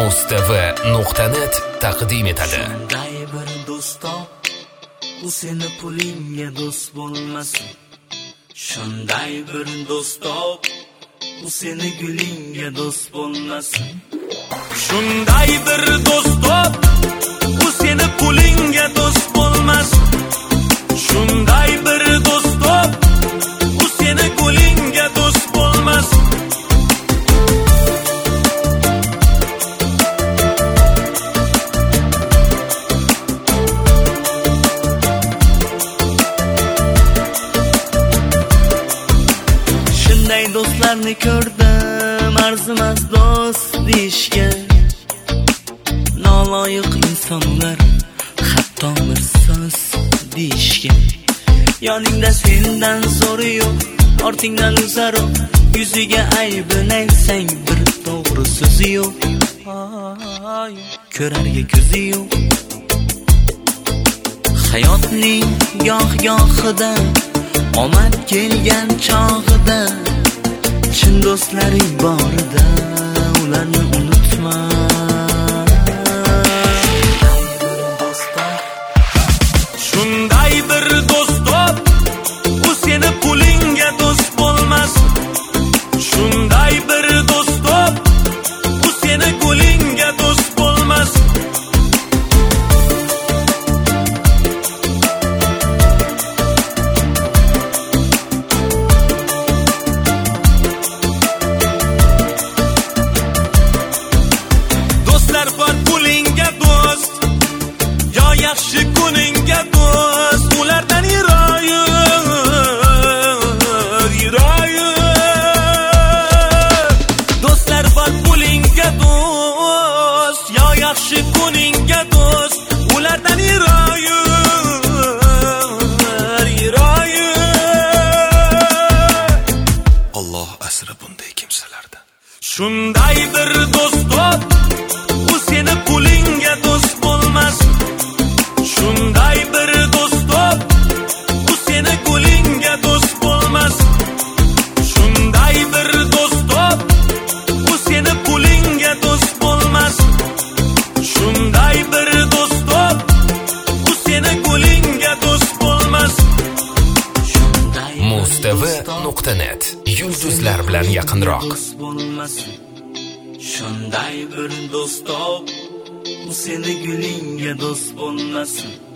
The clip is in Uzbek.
Mustava.net taqdim etadi. Shunday bir do'st top, u seni pulingga do'st bo'lmasin. Shunday bir do'st top, u seni gulingga do'st bo'lmasin. Shunday bir do'st top, u seni pulingga do'st bo'lmasin. Shunday bir do'st top, u seni gulingga do'st bo'lmasin. Shunday do'stlarni ko'rdim, arzimas do'st deyishga. Noloyiq insonlar hatto bir so'z deyishga. Yoningda sendan zo'ri yo'q, ortingdan uzaro, yuziga aybini aytsang bir to'g'ri so'zi yo'q. Ko'rarga ko'zi yo'q. Hayotning goh-gohida, omad kelgan chog'ida, chin do'stlaring borida ularni unutma. Shunday bir do'st top, u seni pulingga do'st bo'lmasin. Shunday bir do'st top, u seni gulingga do'st bo'lmasin. Do'stlar bor pulingga do'st, yo yaxshi kuningga do'st, ulardan yiroyur, yiroyur. Do'stlar bor pulingga do'st, yo yaxshi kuningga do'st, ulardan yiroyur, yiroyur. Alloh asra bunday kimsalardan. Shunday bir do'st top, u seni pulingga do'st bo'lmasin. Shunday bir do'st top, u seni gulingga do'st bo'lmasin. Shunday bir do'st top, u seni pulingga do'st bo'lmasin. Shunday bir do'st top, u seni gulingga do'st bo'lmasin. Mustava.net yulduzlar bilan yaqinroq. Shunday bir do'st top, u seni gulingga do'st bo'lmasin.